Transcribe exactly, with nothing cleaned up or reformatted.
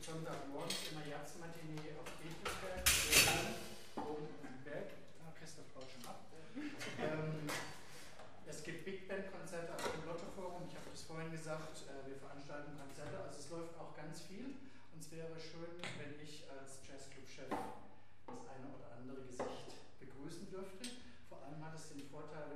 Sonntagmorgens immer Jazzmatinee auf Beethoven, oben im Berg. Ah, Christoph baut schon ab. ähm, es gibt Big Band Konzerte auf dem Lotto Forum. Ich habe das vorhin gesagt, äh, wir veranstalten Konzerte, also es läuft auch ganz viel. Und es wäre schön, wenn ich als Jazzclub-Chef das eine oder andere Gesicht begrüßen dürfte. Vor allem hat es den Vorteil,